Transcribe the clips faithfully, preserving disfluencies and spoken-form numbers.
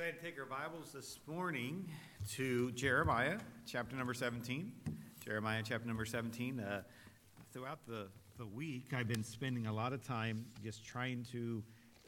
ahead and take our Bibles this morning to Jeremiah, chapter number seventeen. Jeremiah, chapter number seventeen. Uh, throughout the, the week, I've been spending a lot of time just trying to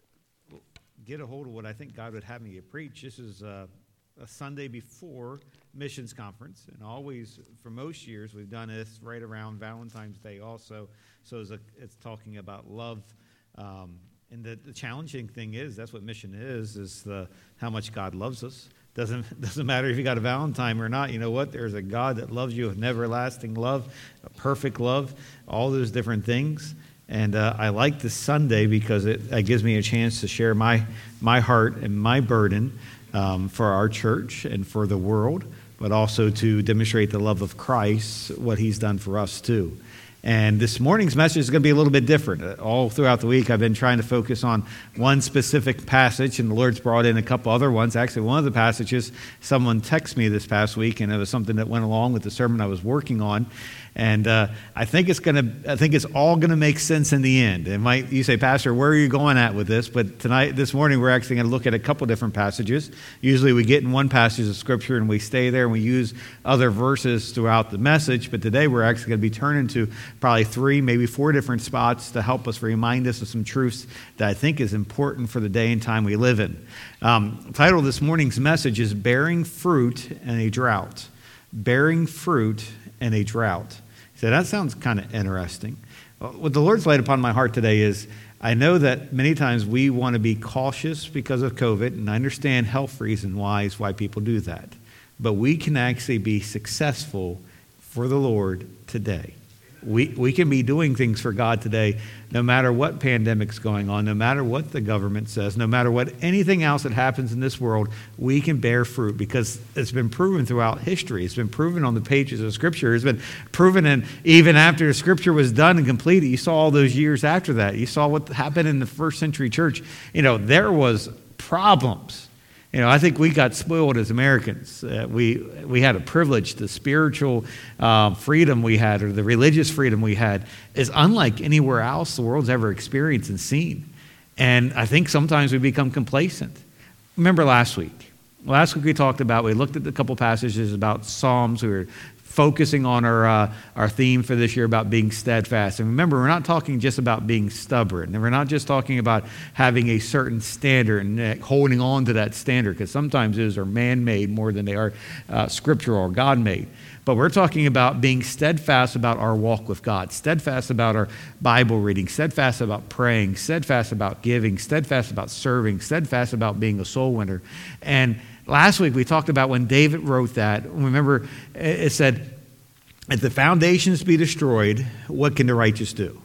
get a hold of what I think God would have me preach. This is uh, a Sunday before missions conference, and always, for most years, we've done this right around Valentine's Day also. So it's, a, it's talking about love. Um, And the, the challenging thing is, that's what mission is, is the how much God loves us. Doesn't doesn't matter if you got a Valentine or not. You know what? There's a God that loves you with an everlasting love, a perfect love, all those different things. And uh, I like this Sunday because it, it gives me a chance to share my my heart and my burden um, for our church and for the world, but also to demonstrate the love of Christ, what He's done for us too. And this morning's message is going to be a little bit different. All throughout the week, I've been trying to focus on one specific passage, and the Lord's brought in a couple other ones. Actually, one of the passages, someone texted me this past week, and it was something that went along with the sermon I was working on. And uh, I think it's going to. I think it's all going to make sense in the end. It might. You say, Pastor, where are you going at with this? But tonight, this morning, we're actually going to look at a couple different passages. Usually, we get in one passage of Scripture and we stay there, and we use other verses throughout the message. But today, we're actually going to be turning to probably three, maybe four different spots to help us remind us of some truths that I think is important for the day and time we live in. Um, the title of this morning's message is "Bearing Fruit in a Drought." Bearing fruit in a drought. So that sounds kind of interesting. What the Lord's laid upon my heart today is, I know that many times we want to be cautious because of COVID, and I understand health reason wise why people do that. But we can actually be successful for the Lord today. We we can be doing things for God today, no matter what pandemic's going on, no matter what the government says, no matter what anything else that happens in this world, we can bear fruit because it's been proven throughout history. It's been proven on the pages of Scripture. It's been proven in, even after the Scripture was done and completed. You saw all those years after that. You saw what happened in the first century church. You know, there was problems. You know, I think we got spoiled as Americans. Uh, we we had a privilege. The spiritual uh, freedom we had, or the religious freedom we had, is unlike anywhere else the world's ever experienced and seen. And I think sometimes we become complacent. Remember last week? Last week we talked about, we looked at a couple passages about Psalms. We were focusing on our uh, our theme for this year about being steadfast. And remember, we're not talking just about being stubborn. And we're not just talking about having a certain standard and holding on to that standard, because sometimes those are man-made more than they are uh, scriptural or God-made. But we're talking about being steadfast about our walk with God, steadfast about our Bible reading, steadfast about praying, steadfast about giving, steadfast about serving, steadfast about being a soul winner. And last week we talked about when David wrote that. Remember, it said, if the foundations be destroyed, what can the righteous do?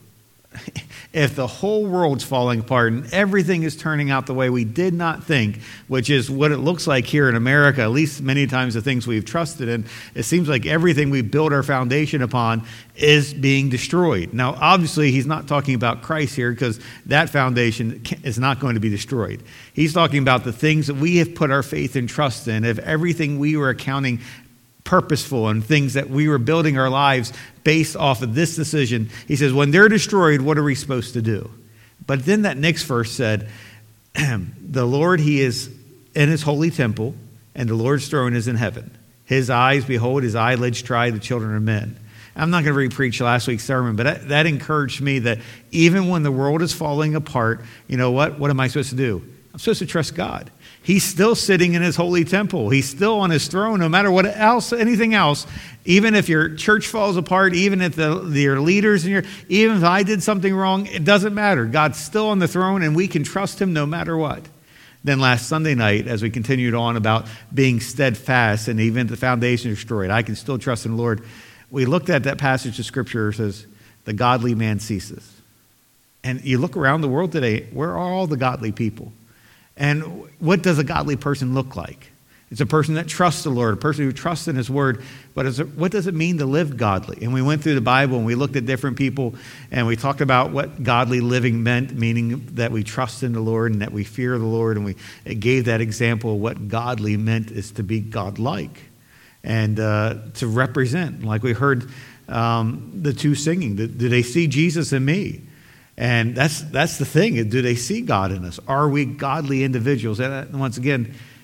If the whole world's falling apart and everything is turning out the way we did not think, which is what it looks like here in America, at least many times the things we've trusted in, it seems like everything we build our foundation upon is being destroyed. Now, obviously, he's not talking about Christ here, because that foundation is not going to be destroyed. He's talking about the things that we have put our faith and trust in. If everything we were accounting purposeful and things that we were building our lives based off of this decision, he says, when they're destroyed, what are we supposed to do? But then that next verse said, the Lord, He is in His holy temple, and the Lord's throne is in heaven. His eyes behold, His eyelids try the children of men. I'm not going to re-preach last week's sermon, but that, that encouraged me that even when the world is falling apart, you know what? What am I supposed to do? I'm supposed to trust God. He's still sitting in His holy temple. He's still on His throne, no matter what else, anything else. Even if your church falls apart, even if the, your leaders, and your, even if I did something wrong, it doesn't matter. God's still on the throne, and we can trust Him no matter what. Then last Sunday night, as we continued on about being steadfast, and even if the foundation is destroyed, I can still trust in the Lord. We looked at that passage of Scripture that says, the godly man ceases. And you look around the world today, where are all the godly people? And what does a godly person look like? It's a person that trusts the Lord, a person who trusts in His Word. But is it, what does it mean to live godly? And we went through the Bible and we looked at different people, and we talked about what godly living meant, meaning that we trust in the Lord and that we fear the Lord. And we gave that example of what godly meant is to be godlike and uh, to represent. Like we heard um, the two singing, do they see Jesus in me? And that's that's the thing. Do they see God in us? Are we godly individuals? And once again,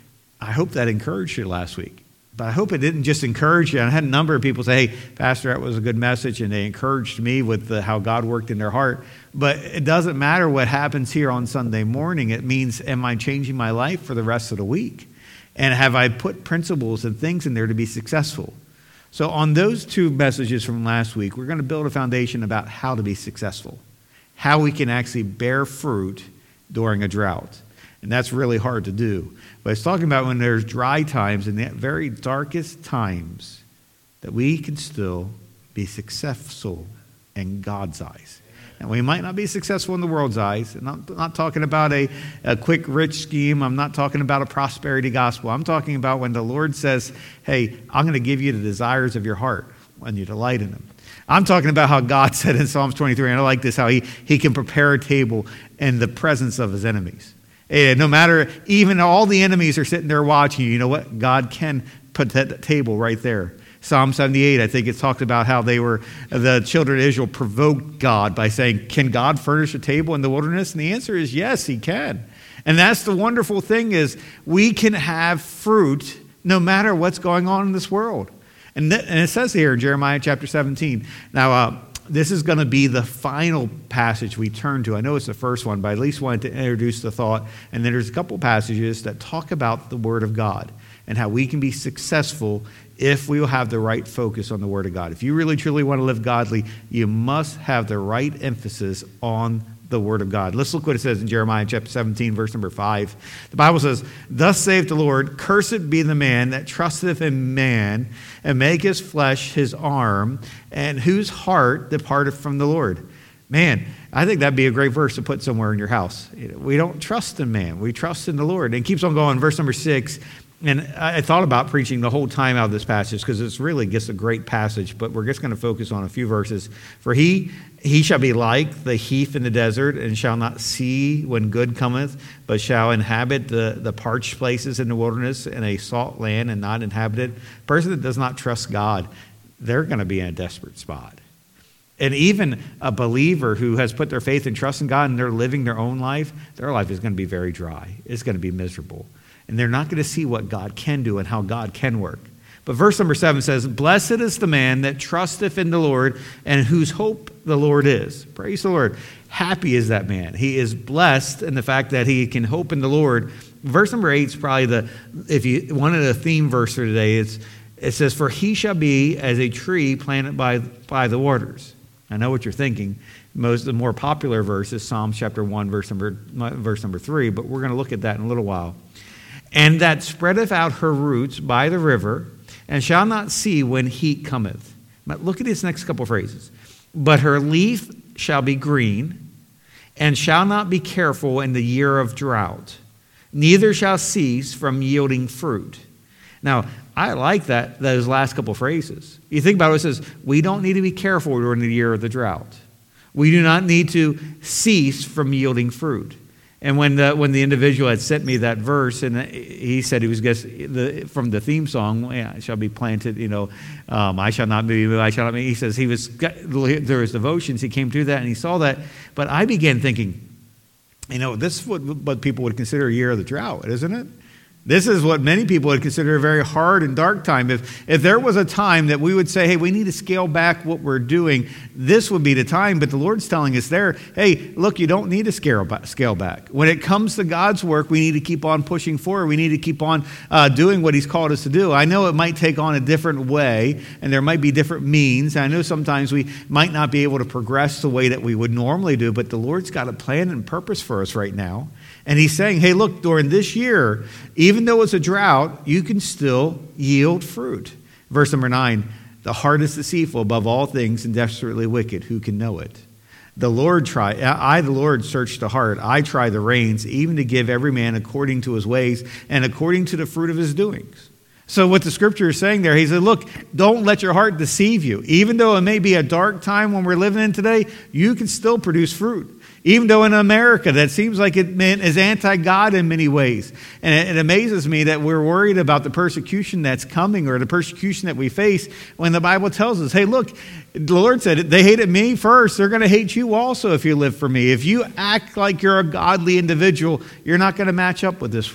I hope that encouraged you last week. But I hope it didn't just encourage you. And I had a number of people say, hey, Pastor, that was a good message, and they encouraged me with the, how God worked in their heart. But it doesn't matter what happens here on Sunday morning. It means, am I changing my life for the rest of the week? And have I put principles and things in there to be successful? So on those two messages from last week, we're going to build a foundation about how to be successful, how we can actually bear fruit during a drought. And that's really hard to do. But it's talking about when there's dry times, in the very darkest times, that we can still be successful in God's eyes. And we might not be successful in the world's eyes. I'm not, not talking about a, a quick, rich scheme. I'm not talking about a prosperity gospel. I'm talking about when the Lord says, hey, I'm going to give you the desires of your heart when you delight in them. I'm talking about how God said in Psalms twenty-three, and I like this, how he, he can prepare a table in the presence of his enemies. And no matter, even all the enemies are sitting there watching you, you know what? God can put that table right there. Psalm seventy-eight, I think it's talked about how they were, the children of Israel provoked God by saying, can God furnish a table in the wilderness? And the answer is yes, he can. And that's the wonderful thing is we can have fruit no matter what's going on in this world. And, th- and it says here in Jeremiah chapter seventeen. Now, uh, this is going to be the final passage we turn to. I know it's the first one, but I at least wanted to introduce the thought. And then there's a couple passages that talk about the Word of God and how we can be successful if we will have the right focus on the Word of God. If you really, truly want to live godly, you must have the right emphasis on the Word of God. Let's look what it says in Jeremiah chapter seventeen, verse number five. The Bible says, thus saith the Lord, cursed be the man that trusteth in man, and make his flesh his arm, and whose heart departeth from the Lord. Man, I think that'd be a great verse to put somewhere in your house. We don't trust in man. We trust in the Lord. And it keeps on going, verse number six. And I thought about preaching the whole time out of this passage because it's really just a great passage, but we're just going to focus on a few verses. For he he shall be like the heath in the desert, and shall not see when good cometh, but shall inhabit the, the parched places in the wilderness, in a salt land and not inhabited. A person that does not trust God, they're going to be in a desperate spot. And even a believer who has put their faith and trust in God and they're living their own life, their life is going to be very dry. It's going to be miserable. And they're not going to see what God can do and how God can work. But verse number seven says, blessed is the man that trusteth in the Lord, and whose hope the Lord is. Praise the Lord. Happy is that man. He is blessed in the fact that he can hope in the Lord. Verse number eight is probably the, if you wanted a theme verse for today, it's, it says, for he shall be as a tree planted by, by the waters. I know what you're thinking. Most the more popular verse is Psalm chapter one, verse number, verse number three, but we're going to look at that in a little while. And that spreadeth out her roots by the river, and shall not see when heat cometh. But look at these next couple phrases. But her leaf shall be green, and shall not be careful in the year of drought, neither shall cease from yielding fruit. Now, I like that, those last couple phrases. You think about it, it says, we don't need to be careful during the year of the drought. We do not need to cease from yielding fruit. And when the, when the individual had sent me that verse, and he said he was guess the, from the theme song, yeah, I shall be planted, you know, um, I shall not be, I shall not be. He says he was, there was devotions, he came through that and he saw that. But I began thinking, you know, this is what, what people would consider a year of the drought, isn't it? This is what many people would consider a very hard and dark time. If, if there was a time that we would say, hey, we need to scale back what we're doing, this would be the time. But the Lord's telling us there, hey, look, you don't need to scale back. Scale back. When it comes to God's work, we need to keep on pushing forward. We need to keep on uh, doing what he's called us to do. I know it might take on a different way, and there might be different means. I know sometimes we might not be able to progress the way that we would normally do, but the Lord's got a plan and purpose for us right now. And he's saying, hey, look, during this year, even though it's a drought, you can still yield fruit. Verse number nine, the heart is deceitful above all things and desperately wicked. Who can know it? The Lord try, I, the Lord, search the heart. I try the reins, even to give every man according to his ways and according to the fruit of his doings. So what the scripture is saying there, he said, look, don't let your heart deceive you. Even though it may be a dark time when we're living in today, you can still produce fruit. Even though in America that seems like it is anti-God in many ways. And it, it amazes me that we're worried about the persecution that's coming or the persecution that we face when the Bible tells us, hey, look, the Lord said, they hated me first. They're going to hate you also if you live for me. If you act like you're a godly individual, you're not going to match up with this world.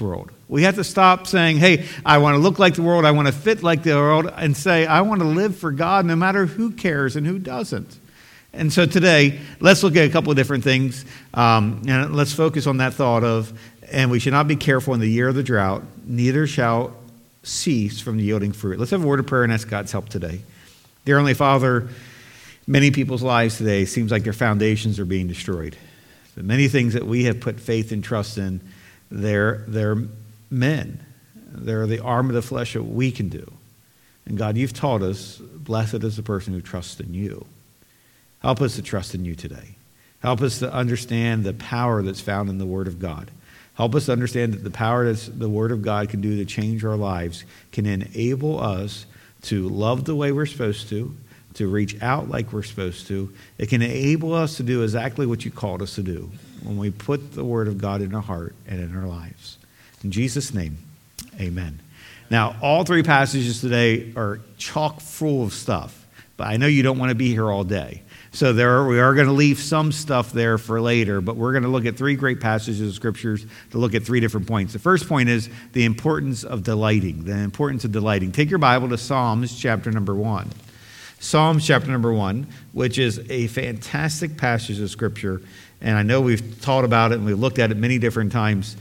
We have to stop saying, hey, I want to look like the world, I want to fit like the world, and say, I want to live for God no matter who cares and who doesn't. And so today, let's look at a couple of different things, um, and let's focus on that thought of, and we should not be careful in the year of the drought, neither shall cease from yielding fruit. Let's have a word of prayer and ask God's help today. Dear Heavenly Father, many people's lives today seems like their foundations are being destroyed. The many things that we have put faith and trust in, they're, they're men. They're the arm of the flesh that we can do. And God, you've taught us, blessed is the person who trusts in you. Help us to trust in you today. Help us to understand the power that's found in the Word of God. Help us to understand that the power that the Word of God can do to change our lives can enable us to love the way we're supposed to, to reach out like we're supposed to. It can enable us to do exactly what you called us to do when we put the Word of God in our heart and in our lives. In Jesus' name, amen. Now, all three passages today are chock full of stuff, but I know you don't want to be here all day. So there are, we are going to leave some stuff there for later, but we're going to look at three great passages of Scriptures to look at three different points. The first point is the importance of delighting, the importance of delighting. Take your Bible to Psalms chapter number one. Psalms chapter number one, which is a fantastic passage of Scripture, and I know we've taught about it and we've looked at it many different times.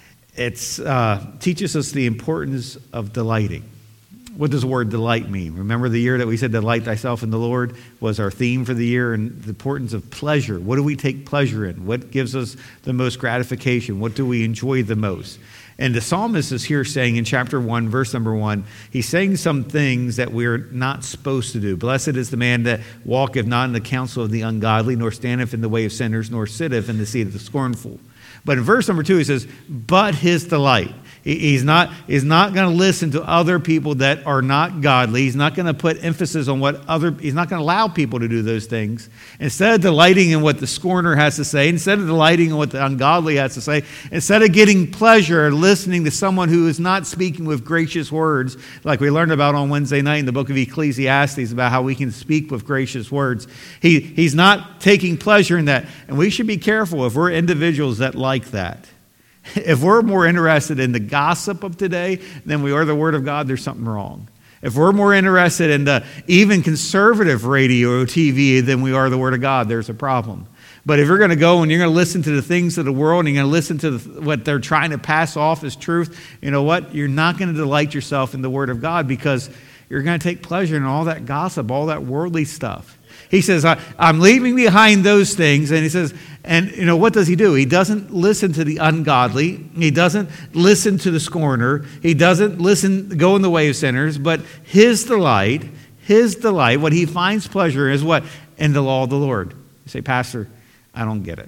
It uh, teaches us the importance of delighting. What does the word delight mean? Remember the year that we said delight thyself in the Lord was our theme for the year, and the importance of pleasure. What do we take pleasure in? What gives us the most gratification? What do we enjoy the most? And the psalmist is here saying in chapter one, verse number one, he's saying some things that we're not supposed to do. Blessed is the man that walketh not in the counsel of the ungodly, nor standeth in the way of sinners, nor sitteth in the seat of the scornful. But in verse number two, he says, but his delight. He's not, he's not going to listen to other people that are not godly. He's not going to put emphasis on what other, he's not going to allow people to do those things. Instead of delighting in what the scorner has to say, instead of delighting in what the ungodly has to say, instead of getting pleasure listening to someone who is not speaking with gracious words, like we learned about on Wednesday night in the book of Ecclesiastes about how we can speak with gracious words, he, he's not taking pleasure in that. And we should be careful if we're individuals that like that. If we're more interested in the gossip of today than we are the Word of God, there's something wrong. If we're more interested in the even conservative radio or T V than we are the Word of God, there's a problem. But if you're going to go and you're going to listen to the things of the world and you're going to listen to the, what they're trying to pass off as truth, you know what? You're not going to delight yourself in the Word of God because you're going to take pleasure in all that gossip, all that worldly stuff. He says, I, I'm leaving behind those things. And he says, and you know, what does he do? He doesn't listen to the ungodly. He doesn't listen to the scorner. He doesn't listen, go in the way of sinners. But his delight, his delight, what he finds pleasure in is what? In the law of the Lord. You say, Pastor, I don't get it.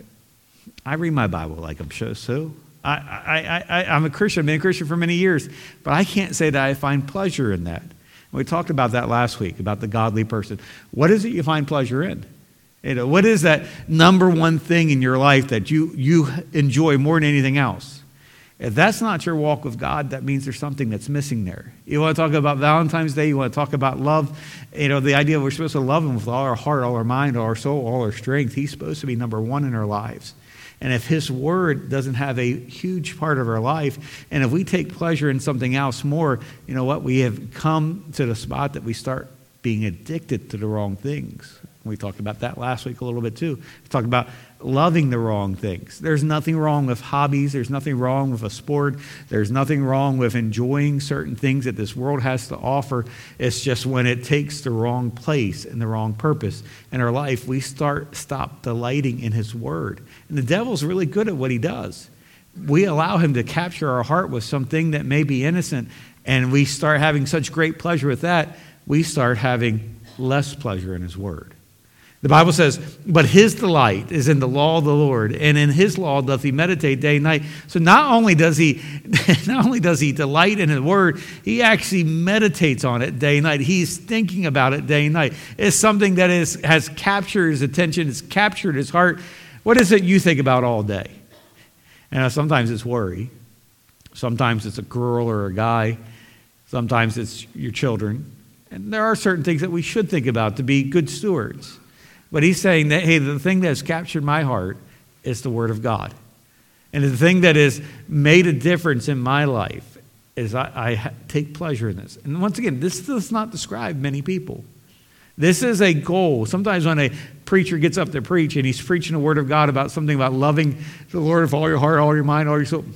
I read my Bible like I'm supposed to. I, I, I, I'm a Christian. I've been a Christian for many years. But I can't say that I find pleasure in that. We talked about that last week, about the godly person. What is it you find pleasure in? You know, what is that number one thing in your life that you, you enjoy more than anything else? If that's not your walk with God, that means there's something that's missing there. You want to talk about Valentine's Day? You want to talk about love? You know, the idea we're supposed to love Him with all our heart, all our mind, all our soul, all our strength. He's supposed to be number one in our lives. And if His Word doesn't have a huge part of our life, and if we take pleasure in something else more, you know what? We have come to the spot that we start being addicted to the wrong things. We talked about that last week a little bit too. We talked about loving the wrong things. There's nothing wrong with hobbies. There's nothing wrong with a sport. There's nothing wrong with enjoying certain things that this world has to offer. It's just when it takes the wrong place and the wrong purpose in our life, we start stop delighting in His Word. And the devil's really good at what he does. We allow him to capture our heart with something that may be innocent, and we start having such great pleasure with that, we start having less pleasure in His Word. The Bible says, but his delight is in the law of the Lord, and in his law doth he meditate day and night. So not only does he, not only does he delight in his word, he actually meditates on it day and night. He's thinking about it day and night. It's something that is, has captured his attention. It's captured his heart. What is it you think about all day? And sometimes it's worry. Sometimes it's a girl or a guy. Sometimes it's your children. And there are certain things that we should think about to be good stewards. But he's saying that, hey, the thing that has captured my heart is the Word of God. And the thing that has made a difference in my life is I, I take pleasure in this. And once again, this does not describe many people. This is a goal. Sometimes when a preacher gets up to preach and he's preaching the word of God about something about loving the Lord with all your heart, all your mind, all your soul,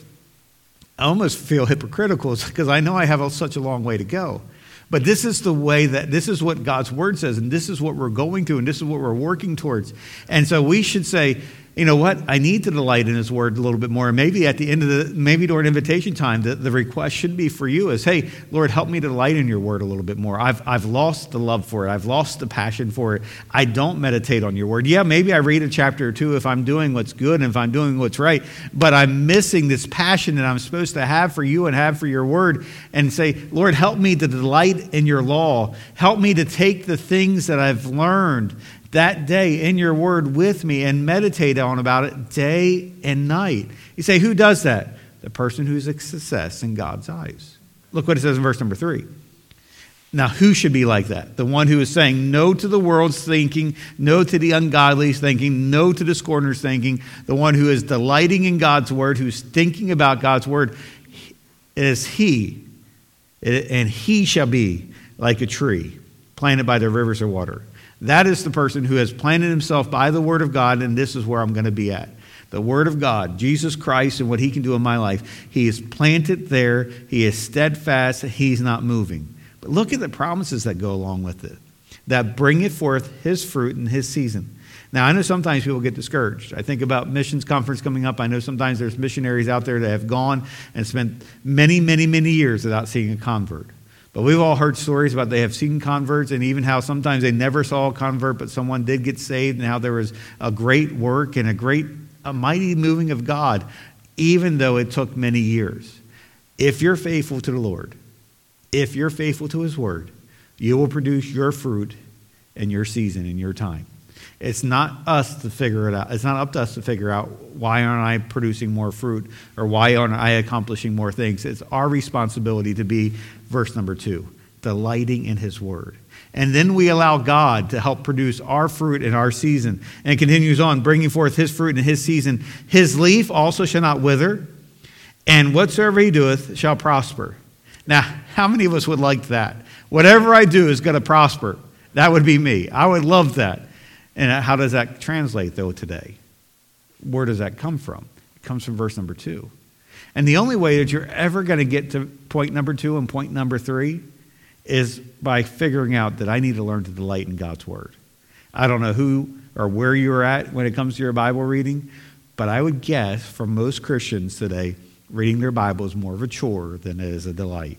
I almost feel hypocritical because I know I have a, such a long way to go. But this is the way that, this is what God's word says, and this is what we're going to, and this is what we're working towards. And so we should say, you know what, I need to delight in his word a little bit more. And maybe at the end of the, maybe during invitation time, the, the request should be for you is, hey, Lord, help me to delight in your word a little bit more. I've, I've lost the love for it. I've lost the passion for it. I don't meditate on your word. Yeah, maybe I read a chapter or two if I'm doing what's good and if I'm doing what's right, but I'm missing this passion that I'm supposed to have for you and have for your word, and say, Lord, help me to delight in your law. Help me to take the things that I've learned that day in your word with me and meditate on about it day and night. You say, who does that? The person who's a success in God's eyes. Look what it says in verse number three. Now, who should be like that? The one who is saying no to the world's thinking, no to the ungodly's thinking, no to the scorner's thinking. The one who is delighting in God's word, who's thinking about God's word, is he. And he shall be like a tree planted by the rivers of water. That is the person who has planted himself by the word of God, and this is where I'm going to be at. The word of God, Jesus Christ, and what he can do in my life. He is planted there. He is steadfast. He's not moving. But look at the promises that go along with it, that bringeth forth his fruit in his season. Now, I know sometimes people get discouraged. I think about missions conference coming up. I know sometimes there's missionaries out there that have gone and spent many, many, many years without seeing a convert. But we've all heard stories about they have seen converts, and even how sometimes they never saw a convert, but someone did get saved, and how there was a great work and a great, a mighty moving of God, even though it took many years. If you're faithful to the Lord, if you're faithful to his word, you will produce your fruit in your season, in your time. It's not us to figure it out. It's not up to us to figure out, why aren't I producing more fruit, or why aren't I accomplishing more things? It's our responsibility to be, verse number two, delighting in his word. And then we allow God to help produce our fruit in our season. And it continues on, bringing forth his fruit in his season. His leaf also shall not wither, and whatsoever he doeth shall prosper. Now, how many of us would like that? Whatever I do is going to prosper. That would be me. I would love that. And how does that translate, though, today? Where does that come from? It comes from verse number two. And the only way that you're ever going to get to point number two and point number three is by figuring out that I need to learn to delight in God's word. I don't know who or where you're at when it comes to your Bible reading, but I would guess for most Christians today, reading their Bible is more of a chore than it is a delight.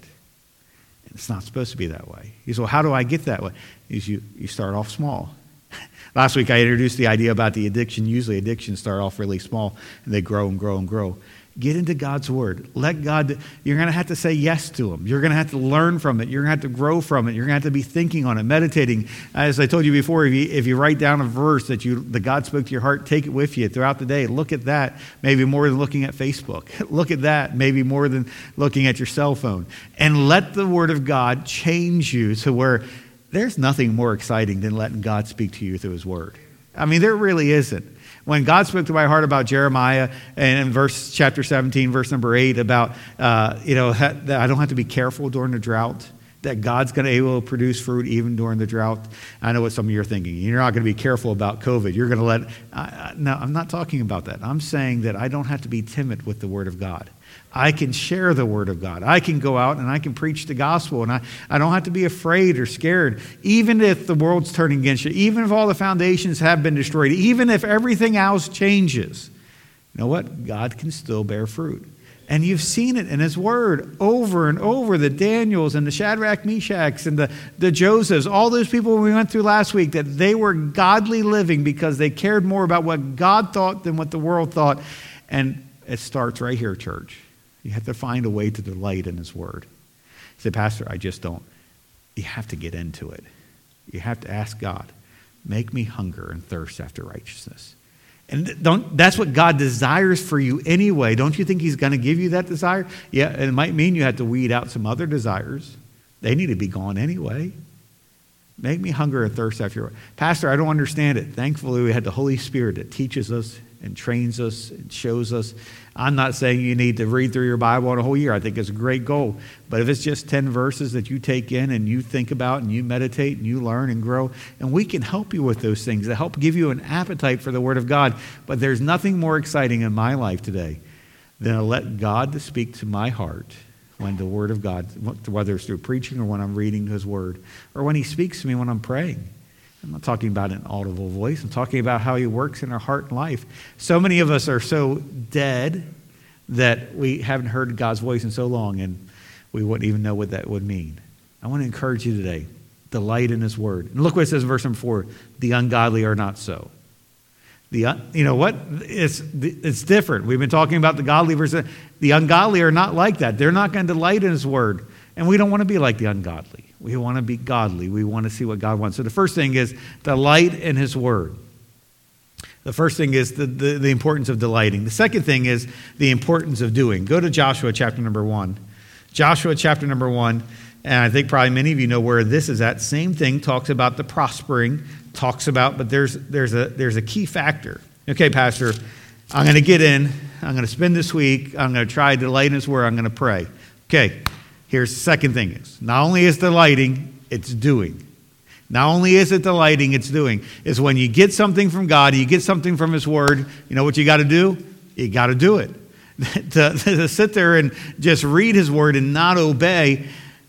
And it's not supposed to be that way. You say, well, how do I get that way? Is you, you start off small. Last week I introduced the idea about the addiction. Usually addictions start off really small and they grow and grow and grow. Get into God's word. Let God, you're going to have to say yes to him. You're going to have to learn from it. You're going to have to grow from it. You're going to have to be thinking on it, meditating. As I told you before, if you, if you write down a verse that you that God spoke to your heart, take it with you throughout the day. Look at that, maybe more than looking at Facebook. Look at that, maybe more than looking at your cell phone. And let the word of God change you to where there's nothing more exciting than letting God speak to you through his word. I mean, there really isn't. When God spoke to my heart about Jeremiah, and in verse chapter seventeen, verse number eight, about, uh, you know, that I don't have to be careful during the drought, that God's going to be able to produce fruit even during the drought. I know what some of you are thinking. You're not going to be careful about COVID. You're going to let, I, I, no, I'm not talking about that. I'm saying that I don't have to be timid with the word of God. I can share the word of God. I can go out and I can preach the gospel, and I, I don't have to be afraid or scared, even if the world's turning against you, even if all the foundations have been destroyed, even if everything else changes. You know what? God can still bear fruit. And you've seen it in his word over and over, the Daniels and the Shadrach, Meshachs and the, the Josephs, all those people we went through last week, that they were godly living because they cared more about what God thought than what the world thought. And it starts right here, church. You have to find a way to delight in his word. You say, Pastor, I just don't. You have to get into it. You have to ask God, make me hunger and thirst after righteousness. And don't, that's what God desires for you anyway. Don't you think he's going to give you that desire? Yeah, it might mean you have to weed out some other desires. They need to be gone anyway. Make me hunger and thirst after your Pastor, I don't understand it. Thankfully, we had the Holy Spirit that teaches us and trains us and shows us. I'm not saying you need to read through your Bible in a whole year. I think it's a great goal. But if it's just ten verses that you take in and you think about and you meditate and you learn and grow, and we can help you with those things to help give you an appetite for the Word of God. But there's nothing more exciting in my life today than to let God to speak to my heart when the Word of God, whether it's through preaching or when I'm reading His Word, or when He speaks to me when I'm praying. I'm not talking about an audible voice. I'm talking about how He works in our heart and life. So many of us are so dead that we haven't heard God's voice in so long, and we wouldn't even know what that would mean. I want to encourage you today, delight in His Word. And look what it says in verse number four, the ungodly are not so. The, you know what? It's, it's different. We've been talking about the godly versus the ungodly are not like that. They're not going to delight in His Word. And we don't want to be like the ungodly. We want to be godly. We want to see what God wants. So the first thing is delight in His Word. The first thing is the, the, the importance of delighting. The second thing is the importance of doing. Go to Joshua chapter number one. Joshua chapter number one. And I think probably many of you know where this is at. Same thing, talks about the prospering, talks about, but there's there's a there's a key factor. Okay, Pastor, I'm going to get in. I'm going to spend this week. I'm going to try to delight in His Word. I'm going to pray. Okay, here's the second thing is, not only is delighting, it's doing. Not only is it delighting, it's doing. Is when you get something from God, you get something from His Word, you know what you got to do? You got to do it. to, to sit there and just read His Word and not obey,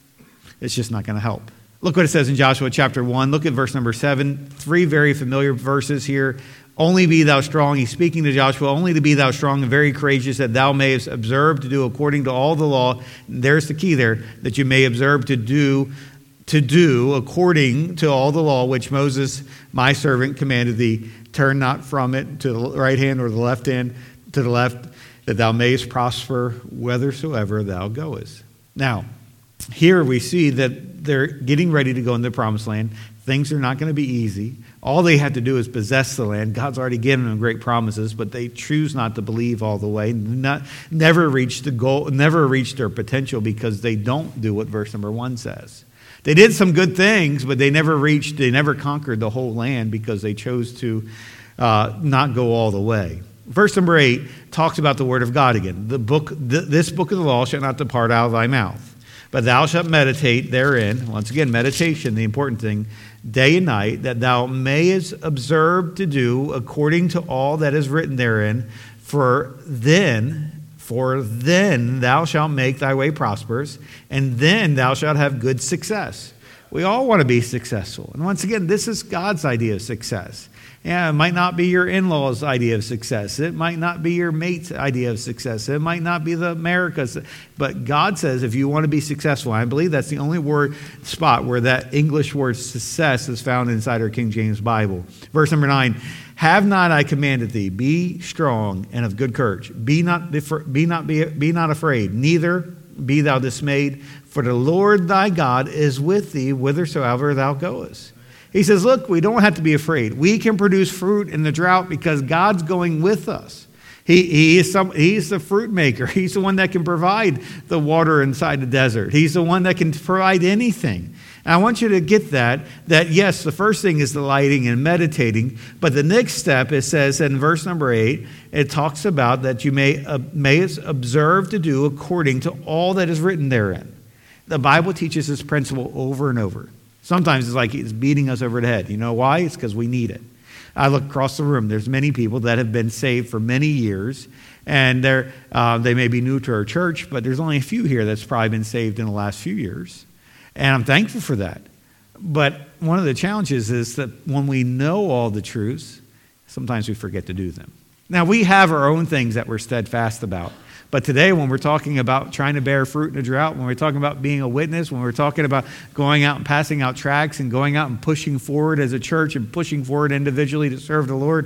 it's just not going to help. Look what it says in Joshua chapter one. Look at verse number seven. Three very familiar verses here. Only be thou strong. He's speaking to Joshua. Only to be thou strong and very courageous, that thou mayest observe to do according to all the law. And there's the key there, that you may observe to do to do according to all the law which Moses, my servant, commanded thee. Turn not from it to the right hand or the left hand, to the left, that thou mayest prosper whithersoever thou goest. Now, here we see that they're getting ready to go into the promised land. Things are not going to be easy. All they have to do is possess the land. God's already given them great promises, but they choose not to believe all the way, not, never reach the goal, never reach their potential because they don't do what verse number one says. They did some good things, but they never reached, they never conquered the whole land because they chose to uh, not go all the way. Verse number eight talks about the Word of God again. The book, th- this book of the law shall not depart out of thy mouth, but thou shalt meditate therein. Once again, meditation, the important thing, day and night, that thou mayest observe to do according to all that is written therein. For then, for then thou shalt make thy way prosperous, and then thou shalt have good success. We all want to be successful. And once again, this is God's idea of success. Yeah, it might not be your in-laws' idea of success. It might not be your mate's idea of success. It might not be the America's. But God says if you want to be successful, I believe that's the only word spot where that English word success is found inside our King James Bible. Verse number nine, have not I commanded thee, be strong and of good courage. Be not, be not, be, be not afraid, neither be thou dismayed, for the Lord thy God is with thee whithersoever thou goest. He says, look, we don't have to be afraid. We can produce fruit in the drought because God's going with us. He, he is some, he's the fruit maker. He's the one that can provide the water inside the desert. He's the one that can provide anything. And I want you to get that, that yes, the first thing is delighting and meditating, but the next step, it says in verse number eight, it talks about that you may, uh, may observe to do according to all that is written therein. The Bible teaches this principle over and over. Sometimes it's like it's beating us over the head. You know why? It's because we need it. I look across the room. There's many people that have been saved for many years, and they're, uh, they may be new to our church, but there's only a few here that's probably been saved in the last few years, and I'm thankful for that. But one of the challenges is that when we know all the truths, sometimes we forget to do them. Now, we have our own things that we're steadfast about. But today, when we're talking about trying to bear fruit in a drought, when we're talking about being a witness, when we're talking about going out and passing out tracts and going out and pushing forward as a church and pushing forward individually to serve the Lord,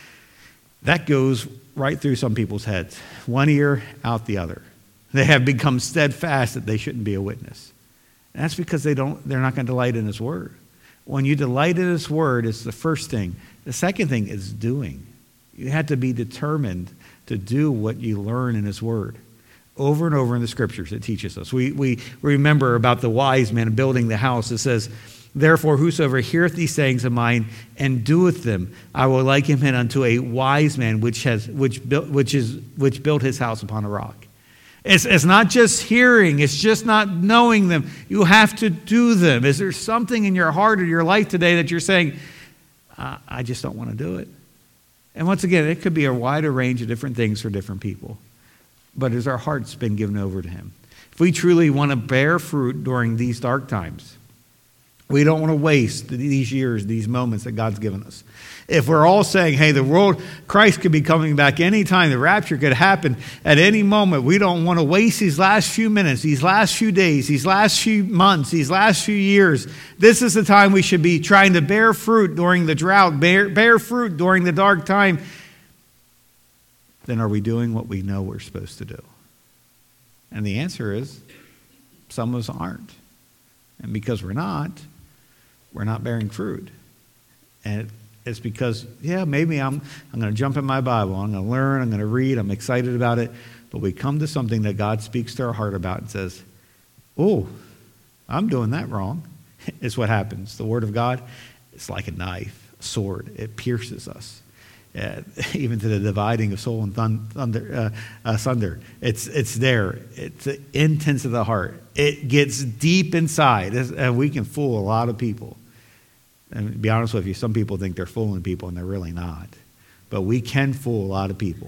that goes right through some people's heads. One ear, out the other. They have become steadfast that they shouldn't be a witness. And that's because they don't, they're not going to delight in His Word. When you delight in His Word, it's the first thing. The second thing is doing. You have to be determined to do what you learn in His Word. Over and over in the Scriptures, it teaches us. We, we remember about the wise man building the house. It says, Therefore, whosoever heareth these sayings of mine and doeth them, I will liken him unto a wise man which has which built which is which built his house upon a rock. It's, it's not just hearing, it's just not knowing them. You have to do them. Is there something in your heart or your life today that you're saying, I, I just don't want to do it? And once again, it could be a wider range of different things for different people. But has our hearts been given over to him? If we truly want to bear fruit during these dark times, we don't want to waste these years, these moments that God's given us. If we're all saying, hey, the world, Christ could be coming back anytime, the rapture could happen at any moment, we don't want to waste these last few minutes, these last few days, these last few months, these last few years. This is the time we should be trying to bear fruit during the drought, bear, bear fruit during the dark time. Then are we doing what we know we're supposed to do? And the answer is, some of us aren't. And because we're not, we're not bearing fruit. And it's because, yeah, maybe I'm I'm going to jump in my Bible. I'm going to learn. I'm going to read. I'm excited about it. But we come to something that God speaks to our heart about and says, oh, I'm doing that wrong. It's what happens. The Word of God, it's like a knife, a sword. It pierces us, uh, even to the dividing of soul and thunder, uh, uh, thunder. It's, it's there. It's intense of the heart. It gets deep inside, and we can fool a lot of people. And to be honest with you, some people think they're fooling people, and they're really not. But we can fool a lot of people.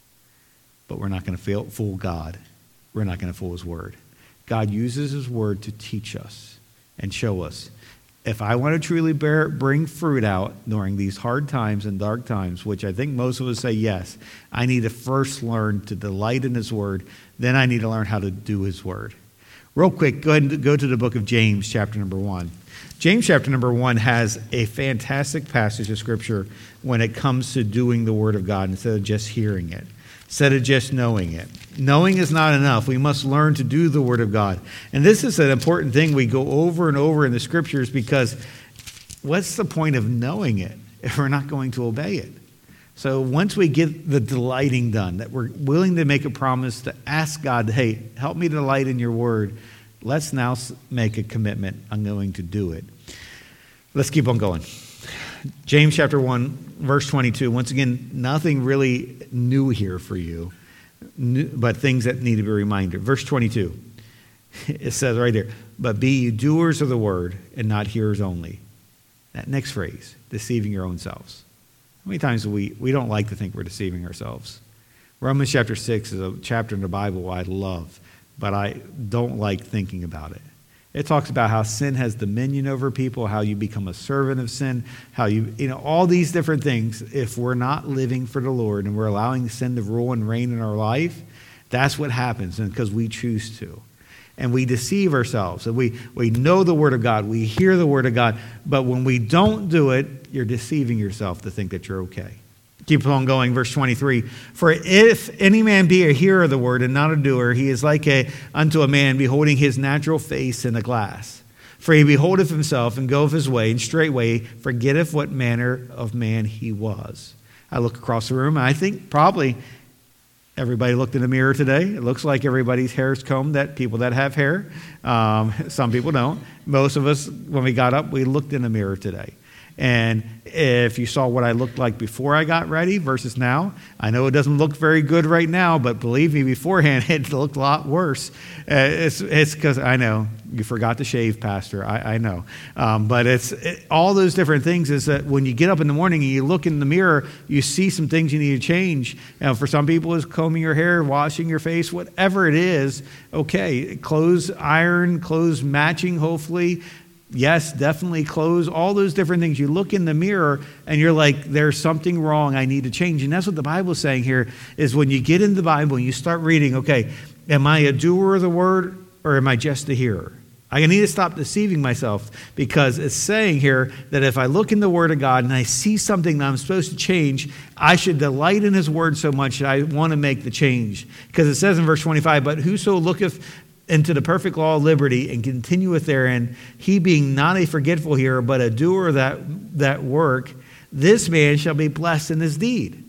But we're not going to fool God. We're not going to fool his word. God uses his word to teach us and show us. If I want to truly bear, bring fruit out during these hard times and dark times, which I think most of us say yes, I need to first learn to delight in his word. Then I need to learn how to do his word. Real quick, go ahead and go to the book of James, chapter number one. James chapter number one has a fantastic passage of scripture when it comes to doing the word of God instead of just hearing it, instead of just knowing it. Knowing is not enough. We must learn to do the word of God. And this is an important thing we go over and over in the scriptures, because what's the point of knowing it if we're not going to obey it? So once we get the delighting done, that we're willing to make a promise to ask God, hey, help me delight in your word, let's now make a commitment. I'm going to do it. Let's keep on going. James chapter one, verse twenty-two. Once again, nothing really new here for you, but things that need to be reminded. Verse twenty-two, it says right there, but be you doers of the word and not hearers only. That next phrase, deceiving your own selves. How many times do we, we don't like to think we're deceiving ourselves? Romans chapter six is a chapter in the Bible I love, but I don't like thinking about it. It talks about how sin has dominion over people, how you become a servant of sin, how you, you know, all these different things. If we're not living for the Lord and we're allowing sin to rule and reign in our life, that's what happens, and because we choose to. And we deceive ourselves. And we, we know the word of God. We hear the word of God. But when we don't do it, you're deceiving yourself to think that you're okay. Keep on going, verse twenty-three. For if any man be a hearer of the word and not a doer, he is like a unto a man beholding his natural face in a glass. For he beholdeth himself and goeth his way, and straightway forgetteth what manner of man he was. I look across the room, and I think probably everybody looked in the mirror today. It looks like everybody's hair is combed, that people that have hair. Um, some people don't. Most of us, when we got up, we looked in the mirror today. And if you saw what I looked like before I got ready versus now, I know it doesn't look very good right now, but believe me, beforehand, it looked a lot worse. Uh, it's it's because I know you forgot to shave, Pastor. I, I know. Um, but it's it, all those different things is that when you get up in the morning and you look in the mirror, you see some things you need to change. You know, for some people, it's combing your hair, washing your face, whatever it is. Okay, clothes iron, clothes matching, hopefully. Yes, definitely clothes, all those different things. You look in the mirror and you're like, there's something wrong, I need to change. And that's what the Bible is saying here, is when you get in the Bible and you start reading, okay, am I a doer of the word or am I just a hearer? I need to stop deceiving myself, because it's saying here that if I look in the word of God and I see something that I'm supposed to change, I should delight in his word so much that I want to make the change. Because it says in verse twenty-five, but whoso looketh into the perfect law of liberty and continueth therein, he being not a forgetful hearer, but a doer of that, that work, this man shall be blessed in his deed.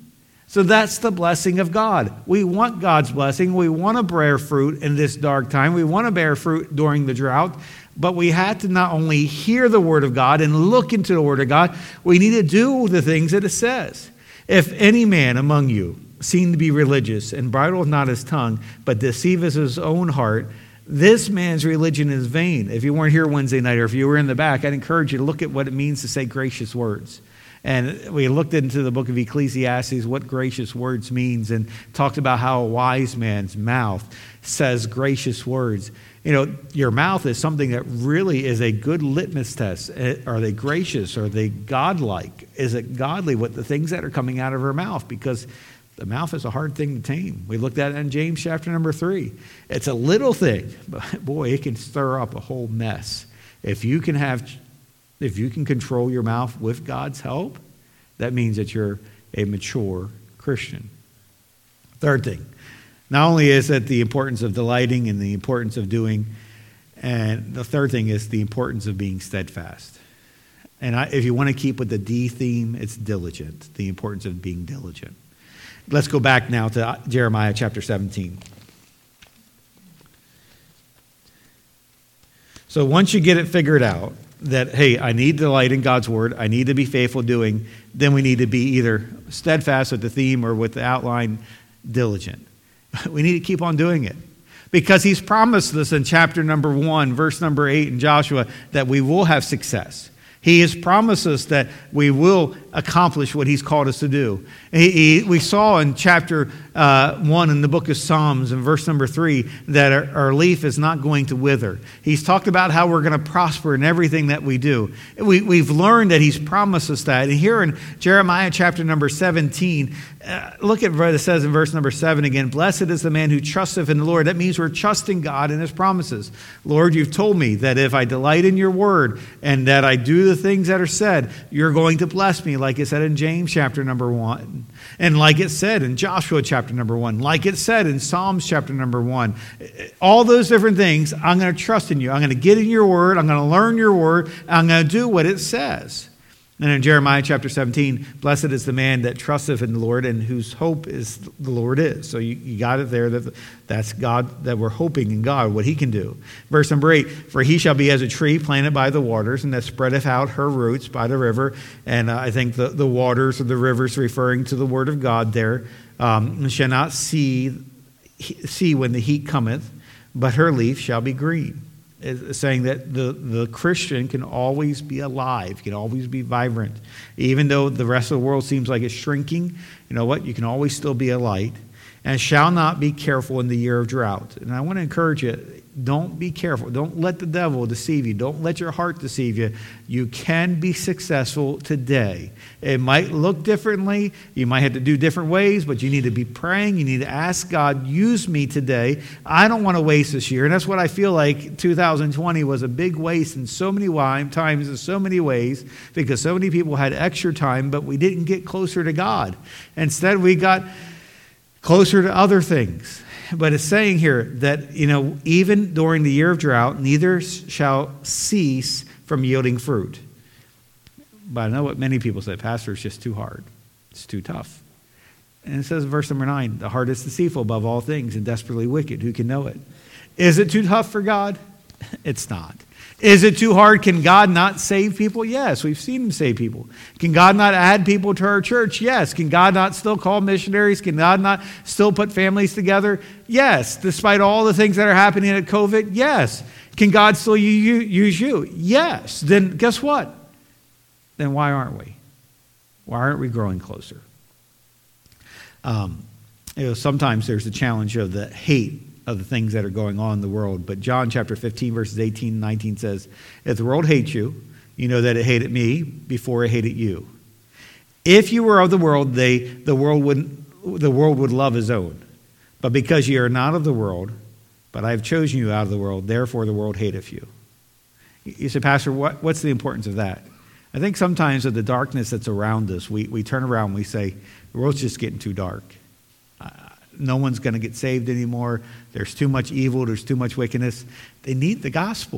So that's the blessing of God. We want God's blessing. We want to bear fruit in this dark time. We want to bear fruit during the drought. But we had to not only hear the word of God and look into the word of God, we need to do the things that it says. If any man among you seem to be religious and bridleth not his tongue, but deceiveth his own heart, this man's religion is vain. If you weren't here Wednesday night, or if you were in the back, I'd encourage you to look at what it means to say gracious words. And we looked into the book of Ecclesiastes, what gracious words means, and talked about how a wise man's mouth says gracious words. You know, your mouth is something that really is a good litmus test. Are they gracious? Are they godlike? Is it godly, what the things that are coming out of her mouth? Because the mouth is a hard thing to tame. We looked at it in James chapter number three. It's a little thing, but boy, it can stir up a whole mess. If you can have, if you can control your mouth with God's help, that means that you're a mature Christian. Third thing, not only is it the importance of delighting and the importance of doing, and the third thing is the importance of being steadfast. And I, if you want to keep with the D theme, it's diligent, the importance of being diligent. Let's go back now to Jeremiah chapter seventeen. So once you get it figured out that, hey, I need to delight in God's word, I need to be faithful doing, then we need to be either steadfast with the theme or with the outline, diligent. We need to keep on doing it. Because he's promised us in chapter number one, verse number eight in Joshua, that we will have success. He has promised us that we will accomplish what he's called us to do. He, he, we saw in chapter uh, one in the book of Psalms, in verse number three, that our, our leaf is not going to wither. He's talked about how we're going to prosper in everything that we do. We, we've learned that he's promised us that. And here in Jeremiah chapter number seventeen, uh, look at what it says in verse number seven again. Blessed is the man who trusteth in the Lord. That means we're trusting God and his promises. Lord, you've told me that if I delight in your word and that I do the things that are said, you're going to bless me, like it said in James chapter number one, and like it said in Joshua chapter number one, like it said in Psalms chapter number one. All those different things, I'm going to trust in you. I'm going to get in your word. I'm going to learn your word. I'm going to do what it says. And in Jeremiah chapter seventeen, blessed is the man that trusteth in the Lord and whose hope is the Lord is. So you, you got it there. That that's God, that we're hoping in God, what he can do. Verse number eight, for he shall be as a tree planted by the waters and that spreadeth out her roots by the river. And uh, I think the, the waters or the rivers referring to the word of God there. Um, shall not see, see when the heat cometh, but her leaf shall be green. Is saying that the, the Christian can always be alive, can always be vibrant. Even though the rest of the world seems like it's shrinking, you know what? You can always still be a light. And shall not be careful in the year of drought. And I want to encourage you, don't be careful. Don't let the devil deceive you. Don't let your heart deceive you. You can be successful today. It might look differently. You might have to do different ways, but you need to be praying. You need to ask God, use me today. I don't want to waste this year. And that's what I feel like two thousand twenty was, a big waste in so many times, in so many ways, because so many people had extra time, but we didn't get closer to God. Instead, we got closer to other things. But it's saying here that, you know, even during the year of drought, neither shall cease from yielding fruit. But I know what many people say, Pastor, it's just too hard. It's too tough. And it says in verse number nine, the heart is deceitful above all things and desperately wicked. Who can know it? Is it too tough for God? It's not. Is it too hard? Can God not save people? Yes, we've seen him save people. Can God not add people to our church? Yes. Can God not still call missionaries? Can God not still put families together? Yes. Despite all the things that are happening at COVID? Yes. Can God still use you? Yes. Then guess what? Then why aren't we? Why aren't we growing closer? Um, you know, sometimes there's the challenge of the hate of the things that are going on in the world. But John chapter fifteen, verses eighteen and nineteen says, if the world hates you, you know that it hated me before it hated you. If you were of the world, they the world would the world would love his own. But because ye are not of the world, but I have chosen you out of the world, therefore the world hateth you. You say, Pastor, what, what's the importance of that? I think sometimes of the darkness that's around us, we, we turn around and we say, the world's just getting too dark. Uh, no one's going to get saved anymore. There's too much evil. There's too much wickedness. They need the gospel.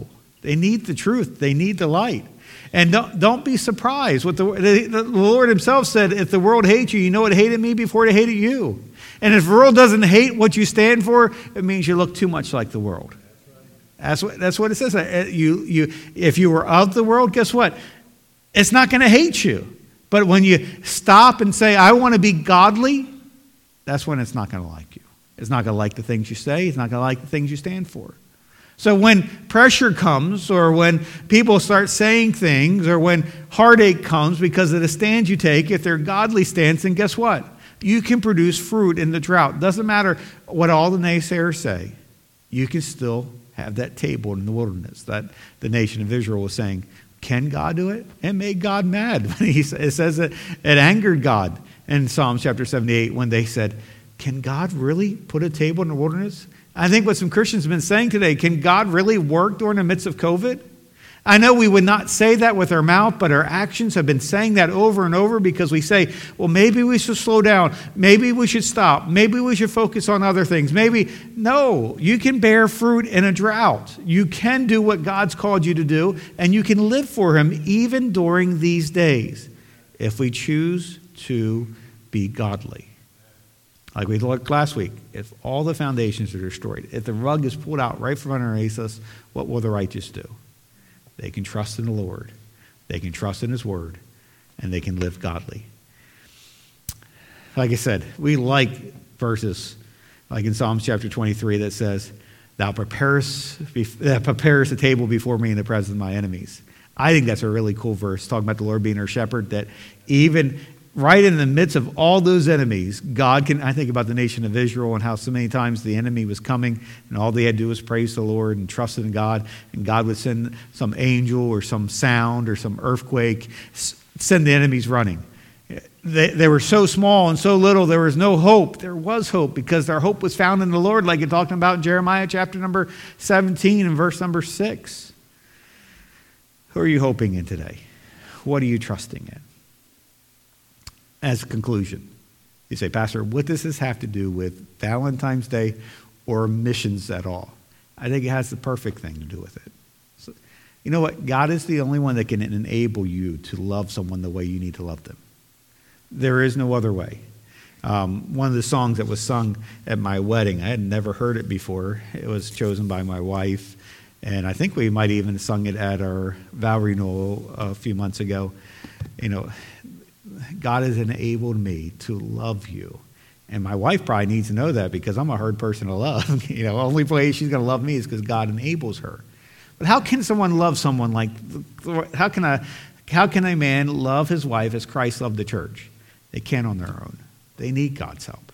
They need the truth. They need the light. And don't, don't be surprised. What the, the, the Lord himself said, if the world hates you, you know it hated me before it hated you. And if the world doesn't hate what you stand for, it means you look too much like the world. That's what, that's what it says. You, you, if you were of the world, guess what? It's not going to hate you. But when you stop and say, I want to be godly, that's when it's not going to like you. It's not going to like the things you say. It's not going to like the things you stand for. So when pressure comes, or when people start saying things, or when heartache comes because of the stand you take, if they're godly stands, then guess what? You can produce fruit in the drought. Doesn't matter what all the naysayers say. You can still have that table in the wilderness that the nation of Israel was saying. Can God do it? It made God mad. It says that it angered God in Psalm chapter seventy-eight when they said, can God really put a table in the wilderness? I think what some Christians have been saying today, can God really work during the midst of COVID? I know we would not say that with our mouth, but our actions have been saying that over and over because we say, well, maybe we should slow down. Maybe we should stop. Maybe we should focus on other things. Maybe, no, you can bear fruit in a drought. You can do what God's called you to do, and you can live for him even during these days if we choose to be godly. Like we looked last week, if all the foundations are destroyed, if the rug is pulled out right from underneath us, what will the righteous do? They can trust in the Lord. They can trust in his word, and they can live godly. Like I said, we like verses like in Psalms chapter twenty-three that says, thou preparest, that preparest a table before me in the presence of my enemies. I think that's a really cool verse, talking about the Lord being our shepherd, that even right in the midst of all those enemies, God can, I think about the nation of Israel and how so many times the enemy was coming and all they had to do was praise the Lord and trust in God, and God would send some angel or some sound or some earthquake, send the enemies running. They, they were so small and so little, there was no hope. There was hope because their hope was found in the Lord, like you're talking about in Jeremiah chapter number seventeen and verse number six. Who are you hoping in today? What are you trusting in? As a conclusion, you say, Pastor, what does this have to do with Valentine's Day or missions at all? I think it has the perfect thing to do with it. So, you know what? God is the only one that can enable you to love someone the way you need to love them. There is no other way. Um, one of the songs that was sung at my wedding, I had never heard it before. It was chosen by my wife, and I think we might even sung it at our vow renewal a few months ago. You know, God has enabled me to love you. And my wife probably needs to know that because I'm a hard person to love. You know, the only way she's going to love me is because God enables her. But how can someone love someone like, how can a, how can a man love his wife as Christ loved the church? They can't on their own. They need God's help.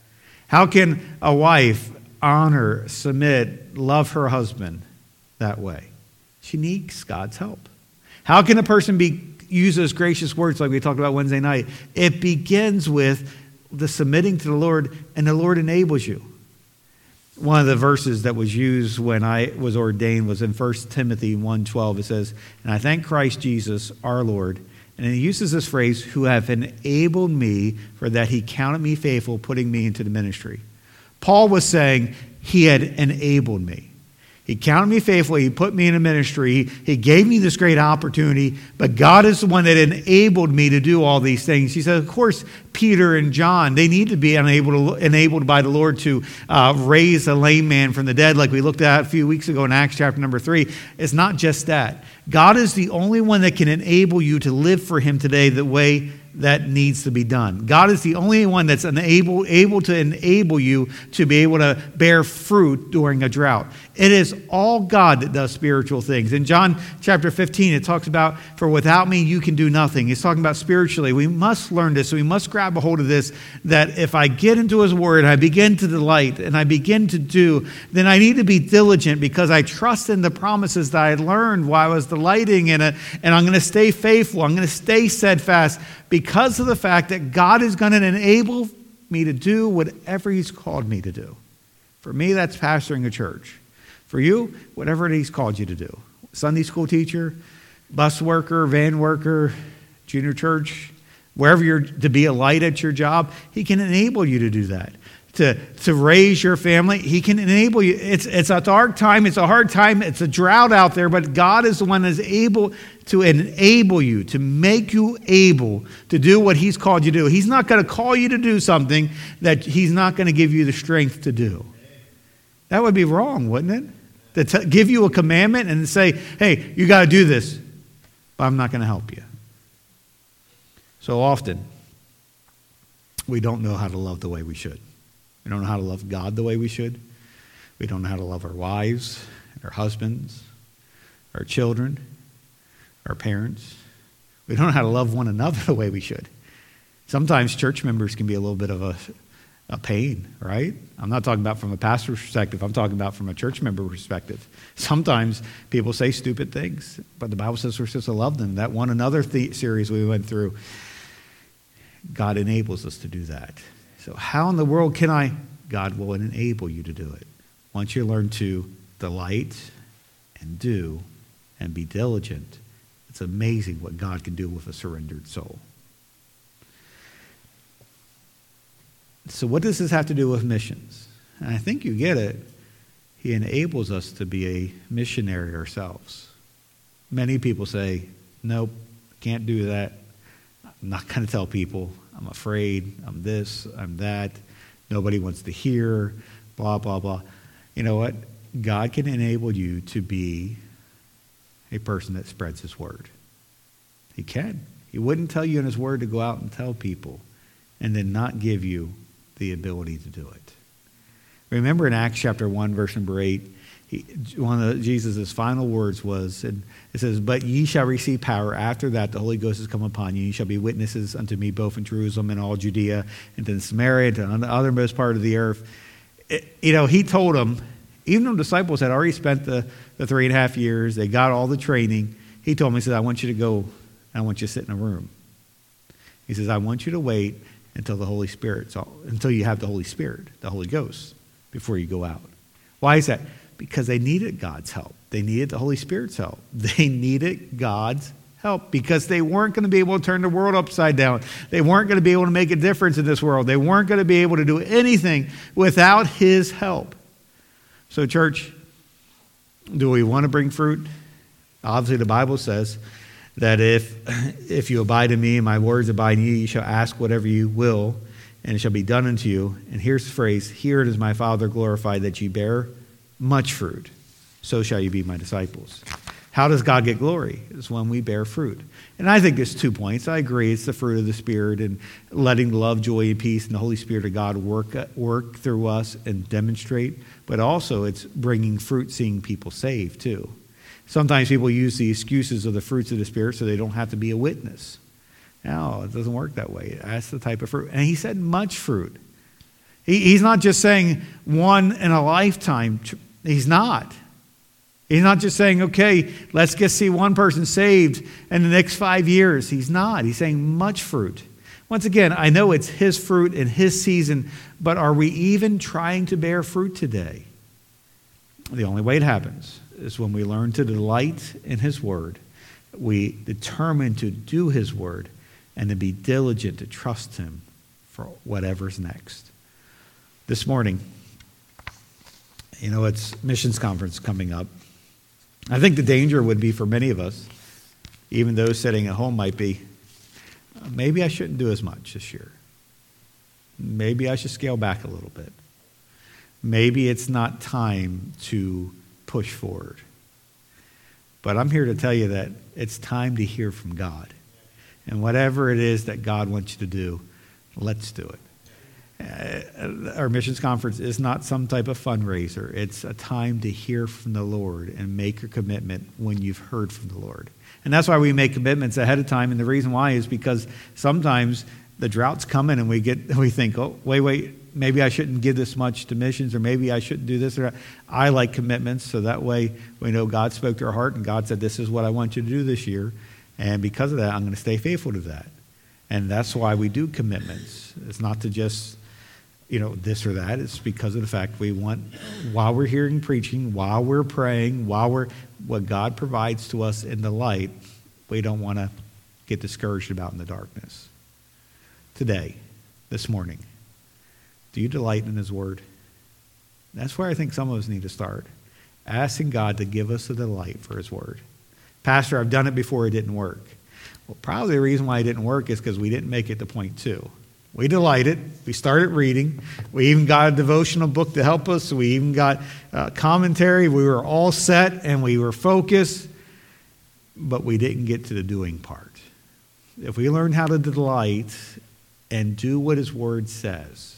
How can a wife honor, submit, love her husband that way? She needs God's help. How can a person be use those gracious words like we talked about Wednesday night? It begins with the submitting to the Lord, and the Lord enables you. One of the verses that was used when I was ordained was in First Timothy one twelve. It says, and I thank Christ Jesus, our Lord. And he uses this phrase, who have enabled me for that he counted me faithful, putting me into the ministry. Paul was saying he had enabled me. He counted me faithful. He put me in a ministry. He gave me this great opportunity. But God is the one that enabled me to do all these things. He said, of course, Peter and John, they need to be enabled, enabled by the Lord to uh, raise a lame man from the dead, like we looked at a few weeks ago in Acts chapter number three. It's not just that. God is the only one that can enable you to live for him today the way that needs to be done. God is the only one that's unable, able to enable you to be able to bear fruit during a drought. It is all God that does spiritual things. In John chapter fifteen, it talks about, for without me you can do nothing. He's talking about spiritually. We must learn this. We must grab a hold of this, that if I get into his word, I begin to delight, and I begin to do, then I need to be diligent because I trust in the promises that I learned while I was delighting in it, and I'm going to stay faithful. I'm going to stay steadfast because of the fact that God is going to enable me to do whatever he's called me to do. For me, that's pastoring a church. For you, whatever it is he's called you to do. Sunday school teacher, bus worker, van worker, junior church, wherever you're to be a light at your job, he can enable you to do that. to, to raise your family. He can enable you. It's, it's a dark time. It's a hard time. It's a drought out there. But God is the one that is able to enable you, to make you able to do what he's called you to do. He's not going to call you to do something that he's not going to give you the strength to do. That would be wrong, wouldn't it? To t- give you a commandment and say, hey, you got to do this, but I'm not going to help you. So often, we don't know how to love the way we should. We don't know how to love God the way we should. We don't know how to love our wives, our husbands, our children, our parents. We don't know how to love one another the way we should. Sometimes church members can be a little bit of a, a pain, right? I'm not talking about from a pastor's perspective. I'm talking about from a church member perspective. Sometimes people say stupid things, but the Bible says we're supposed to love them. That one another th- series we went through, God enables us to do that. So how in the world can I? God will enable you to do it. Once you learn to delight and do and be diligent, it's amazing what God can do with a surrendered soul. So what does this have to do with missions? And I think you get it. He enables us to be a missionary ourselves. Many people say, nope, can't do that. I'm not going to tell people. I'm afraid. I'm this. I'm that. Nobody wants to hear. Blah, blah, blah. You know what? God can enable you to be a person that spreads his word. He can. He wouldn't tell you in his word to go out and tell people and then not give you the ability to do it. Remember in Acts chapter one, verse number eight, he, one of Jesus' final words was, and it says, but ye shall receive power. After that, the Holy Ghost has come upon you. You shall be witnesses unto me both in Jerusalem and all Judea and to Samaria and to the othermost part of the earth. It, you know, he told them, even though the disciples had already spent the, the three and a half years, they got all the training, he told them, he said, I want you to go, I want you to sit in a room. He says, I want you to wait until the Holy Spirit, so, until you have the Holy Spirit, the Holy Ghost, before you go out. Why is that? Because they needed God's help. They needed the Holy Spirit's help. They needed God's help because they weren't going to be able to turn the world upside down. They weren't going to be able to make a difference in this world. They weren't going to be able to do anything without his help. So, church, do we want to bring fruit? Obviously, the Bible says that if, if you abide in me and my words abide in you, you shall ask whatever you will, and it shall be done unto you. And here's the phrase, here it is my Father glorified that ye bear much fruit. So shall you be my disciples. How does God get glory? It's when we bear fruit. And I think there's two points. I agree. It's the fruit of the Spirit and letting love, joy, and peace and the Holy Spirit of God work, work through us and demonstrate. But also it's bringing fruit, seeing people saved too. Sometimes people use the excuses of the fruits of the Spirit so they don't have to be a witness. No, it doesn't work that way. That's the type of fruit. And he said much fruit. He, he's not just saying one in a lifetime. He's not. He's not just saying, okay, let's get see one person saved in the next five years. He's not. He's saying much fruit. Once again, I know it's his fruit in his season, but are we even trying to bear fruit today? The only way it happens is when we learn to delight in his word. We determine to do his word and to be diligent to trust him for whatever's next. This morning, you know, it's missions conference coming up. I think the danger would be for many of us, even those sitting at home might be, maybe I shouldn't do as much this year. Maybe I should scale back a little bit. Maybe it's not time to push forward. But I'm here to tell you that it's time to hear from God. And whatever it is that God wants you to do, let's do it. Uh, our missions conference is not some type of fundraiser. It's a time to hear from the Lord and make your commitment when you've heard from the Lord. And that's why we make commitments ahead of time. And the reason why is because sometimes the drought's coming and we get we think, oh, wait, wait, maybe I shouldn't give this much to missions, or maybe I shouldn't do this or that. I like commitments, so that way we know God spoke to our heart and God said, this is what I want you to do this year. And because of that, I'm going to stay faithful to that. And that's why we do commitments. It's not to just, you know, this or that. It's because of the fact we want, while we're hearing preaching, while we're praying, while we're, what God provides to us in the light, we don't want to get discouraged about in the darkness. Today, this morning, Do you delight in his word? That's where I think some of us need to start. Asking God to give us a delight for his word. Pastor, I've done it before, it didn't work. Well, probably the reason why it didn't work is because we didn't make it to point two. We delighted. We started reading. We even got a devotional book to help us. We even got uh, commentary. We were all set and we were focused, but we didn't get to the doing part. If we learn how to delight and do what his word says,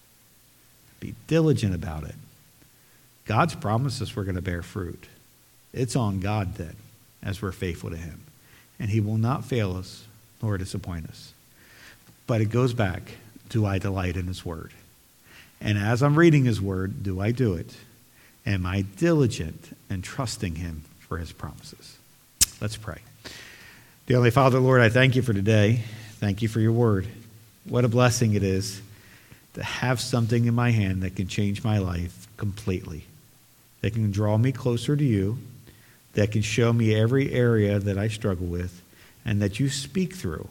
be diligent about it, God's promises we're going to bear fruit. It's on God then, as we're faithful to him. And he will not fail us nor disappoint us. But it goes back, do I delight in his word? And as I'm reading his word, do I do it? Am I diligent and trusting him for his promises? Let's pray. Dear Heavenly Father, Lord, I thank you for today. Thank you for your word. What a blessing it is to have something in my hand that can change my life completely, that can draw me closer to you, that can show me every area that I struggle with, and that you speak through.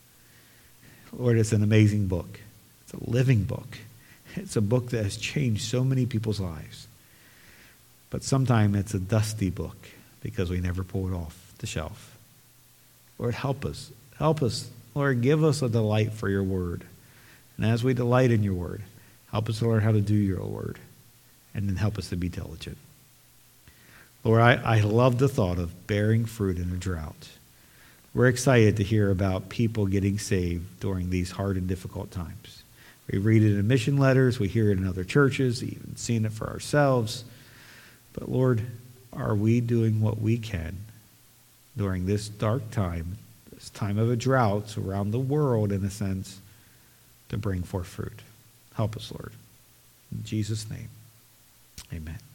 Lord, it's an amazing book. It's a living book. It's a book that has changed so many people's lives. But sometimes it's a dusty book because we never pull it off the shelf. Lord, help us. Help us. Lord, give us a delight for your word. And as we delight in your word, help us to learn how to do your word. And then help us to be diligent. Lord, I, I love the thought of bearing fruit in a drought. We're excited to hear about people getting saved during these hard and difficult times. We read it in mission letters. We hear it in other churches, even seen it for ourselves. But Lord, are we doing what we can during this dark time, this time of a drought around the world, in a sense, to bring forth fruit? Help us, Lord. In Jesus' name, amen.